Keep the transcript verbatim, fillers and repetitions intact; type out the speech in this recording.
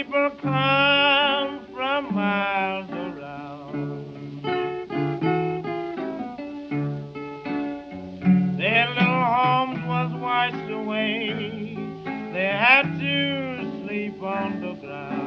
People come from miles around. Their little homes was washed away. They had to sleep on the ground.